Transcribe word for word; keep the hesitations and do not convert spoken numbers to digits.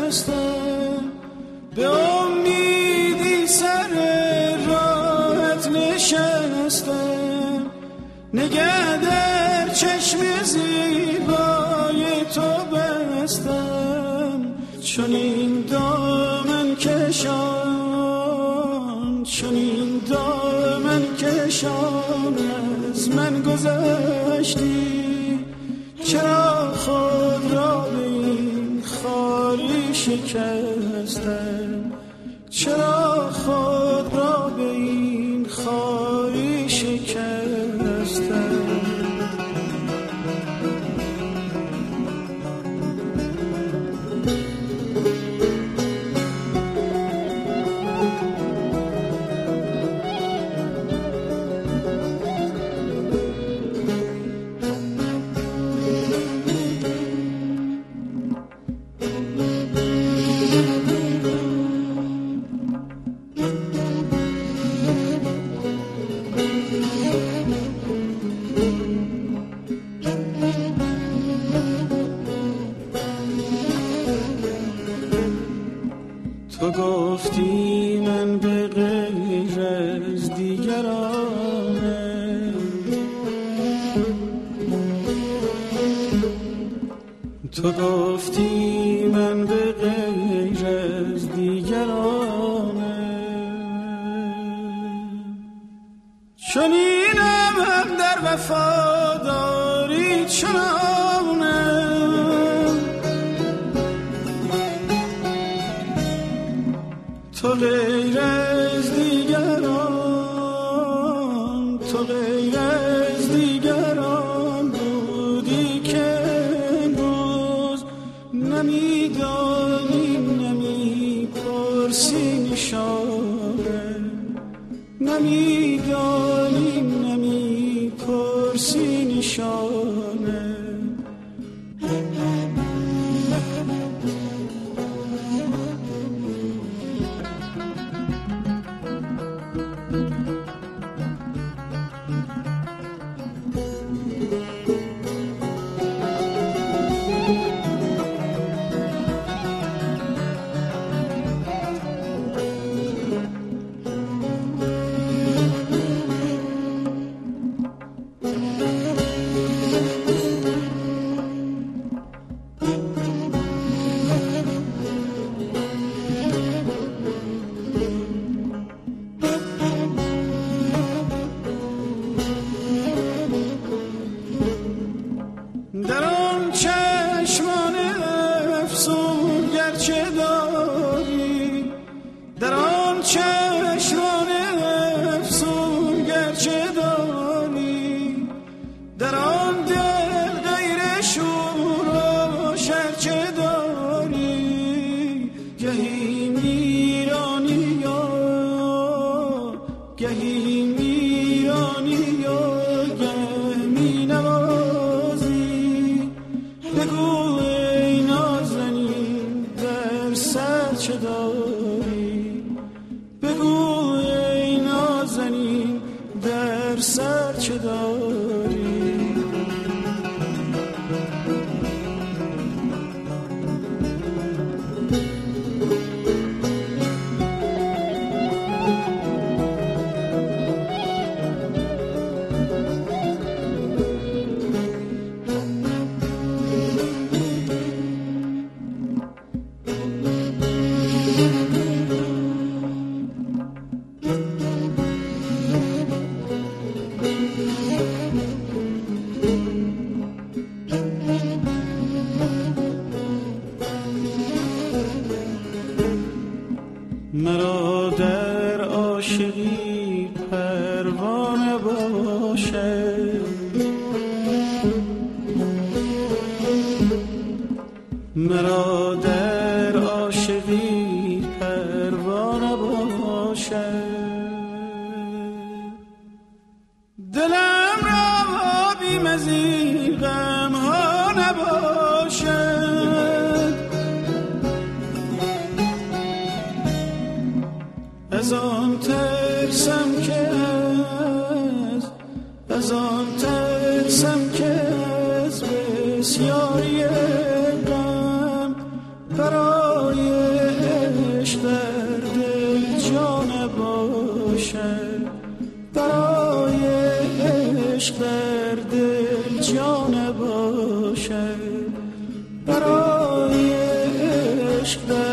شکستم، به امیدی سر راحت نشستم، نگه در چشم زیبای تو بستم، چون این دامن کشان، چون این دامن کشان از من گذشتی، چرا خود را به این خاری شکستم، چرا خود را به این خاری شکستم. تو گفتی من به غیر از دیگرانه، تو گفتی من به غیر از دیگرانه، چون اینم هم در وفاداری چنانه، تو غیر از دیگران، تو غیر از دیگران بودی که امروز نمیدانی، نمیپرسی نشانه، نمیدانی، نمیپرسی نشانه. در آن چشمان افسون گرچه داری، در آن چشمان افسون گرچه داری، در آن دل غیر شور و شرچه داری، گهی میرانی یا گهی میرانی یا گه می نوازی، بگو ای نازنین در سر چه داری، بگو ای نازنین در سر چه داری. مرا در عاشقی پروانه باشد، مرا در عاشقی پروانه باشد، دلم را بیم از این غم ها نباشد، از آن ترسم که از از آن ترسم که از بسیاری غم برای عشق در دل جان باشه، برای عشق در